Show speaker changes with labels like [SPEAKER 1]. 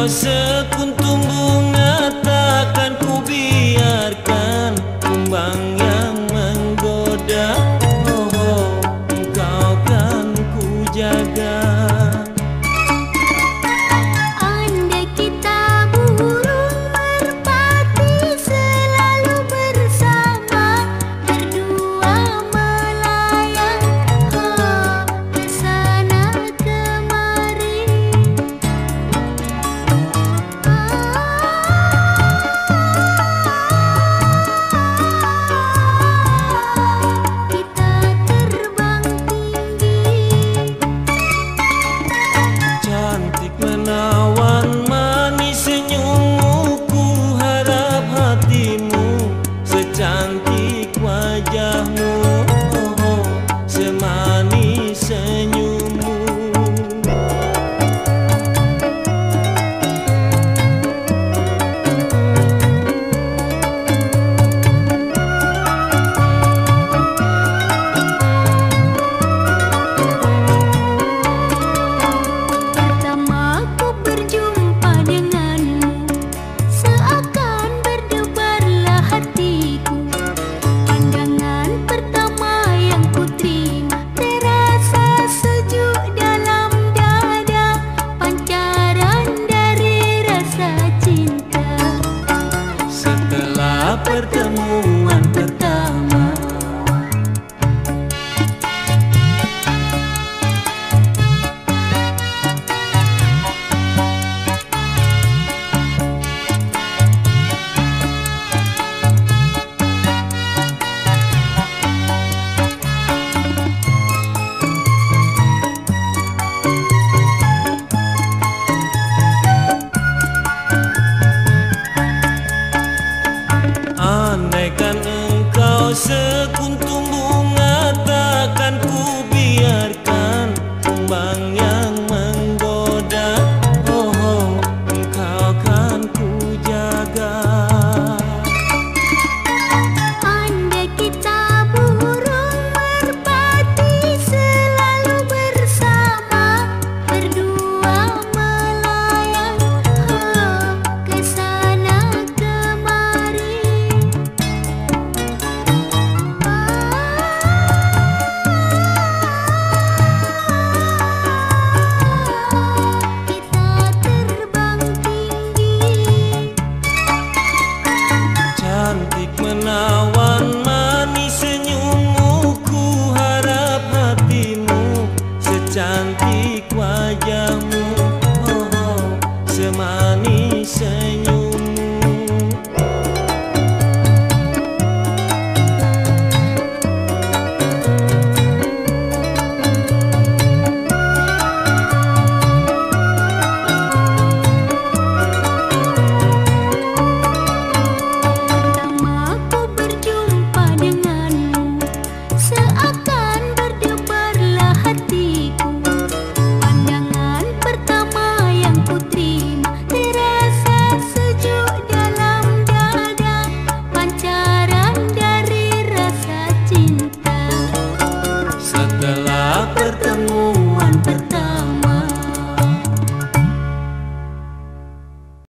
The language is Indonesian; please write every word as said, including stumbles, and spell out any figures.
[SPEAKER 1] engkau sekuntum bunga, takkan ku biarkan kumbang yang menggoda. Oh, oh, engkau kan ku jaga.
[SPEAKER 2] Andai kita burung merpati selalu bersama, berdua melayang oh, kesana kemari. Kita terbang tinggi.
[SPEAKER 1] Cantik menawan manis senyummu, ku harap hatimu secantik wajahmu. Oh, oh, semanis senyummu.
[SPEAKER 2] Pertama ku berjumpa denganmu, seakan berdebarlah hatiku. Pandangan pertama yang ku terima, terasa sejuk dalam dada, pancaran dari rasa cinta.
[SPEAKER 1] Setelah pertemuan pertama, andaikan engkau sekuntum bunga, takkan ku biarkan kumbang yang menggoda. Oh, oh, engkau kan ku jaga.
[SPEAKER 2] Andai kita burung merpati selalu bersama, berdua melayang oh, kesana kemari. Kita terbang tinggi.
[SPEAKER 1] Cantik menawan manis senyummu, ku harap hatimu secantik wajahmu.